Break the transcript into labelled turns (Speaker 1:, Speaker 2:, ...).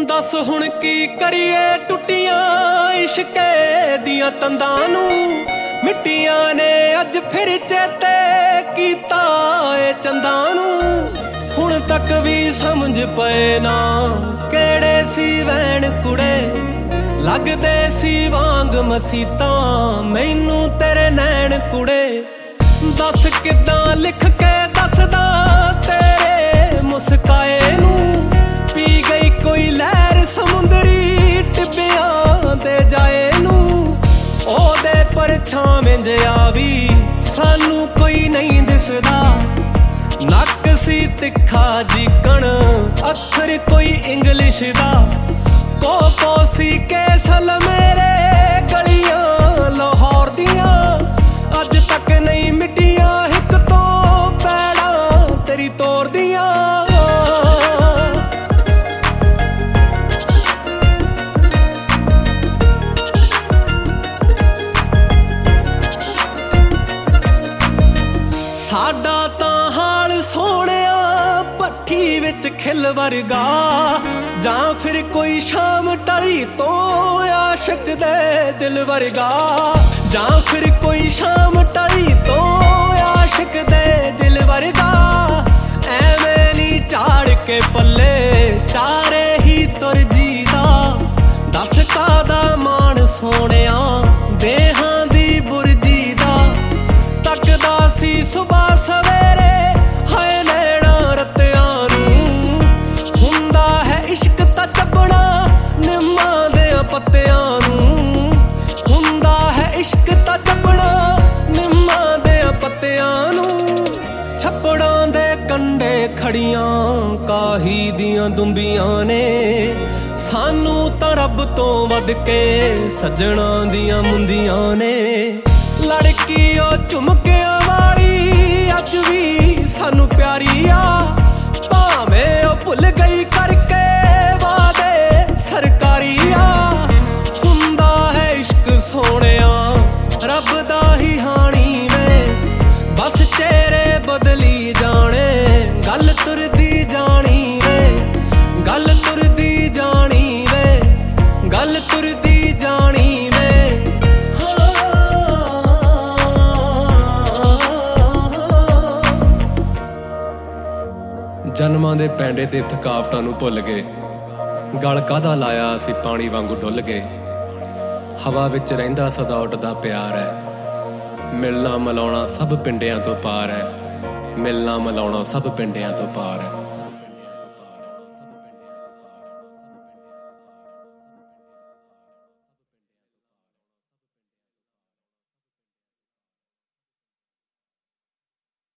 Speaker 1: दस हुण की करिए टुटियां इश्के दियां तंदां नूं मिट्टियां ने अज फिर चेते कीता ए चंदां नूं। हुण तक भी समझ पे ना केड़े सी वैण कुड़े लगदे सी वांग मसीतां मैनू तेरे नैण कुड़े। दस किदां लिख के दसदा तेरे मुस्काए नूं पी गई कोई लहर समुंदरी टिब्बियां दे जाए नूं। ओदे परछावें जिहा भी सानू कोई नहीं दिसदा नक सी तिखा जिकण अखर कोई इंग्लिश दा। को सी केसल मेरे गलियां लाहौर दियां अज तक नहीं मिटियां हिक तो पैड़ा तेरी तोर दियां। साडा तां हाल सोहणिया भट्ठी विच खिल वर्गा जां फिर कोई शाम टली तो आशिक दे दिल वर्गा। जां फिर कोई शाम टली तो आशिक दे दिल वर्गा। ऐवें नी झाड़ के पल्ले चारे ही तुर जीदा दस कादा मान सोहणिया देहां दी बुरजी दा। तकदा सी सुबह सवेरे हाय नैना रत्तियां नूं हुंदा है इश्क ता चबना निम्मा दे पत्तियां नूं। हुंदा है इश्क ता चबना निम्मा दे पत्तियां नूं। छप्पड़ां दे कंडे खड़ियां काही दियां दुंबियां ने सानू तां रब तो वध के सज्जणा दियां मुंदियां ने। लड़की ओ झुमकियां वाली अज भी सानू प्यारी आ भावें ओ भुल गई करके वादे सरकारी आ। हुंदा है इश्क सोहणिया रब दा ही हाणी वे बस चेहरे बदली जाने गल तुरदी जानी वे गल तुरदी जानी वे गल तुरदी जानी वे। जन्मां दे पैंडे ते थकावटां नूं भुल गए गल काहदा लाया असीं पानी वांगू डुੱਲ गए। हवा विच रहिंदा सदा उड्डदा प्यार है मिलना मिलाउणा सब पिंडियां तो पार है मिलना मिलाउणा सब पिंडियां तो पार है।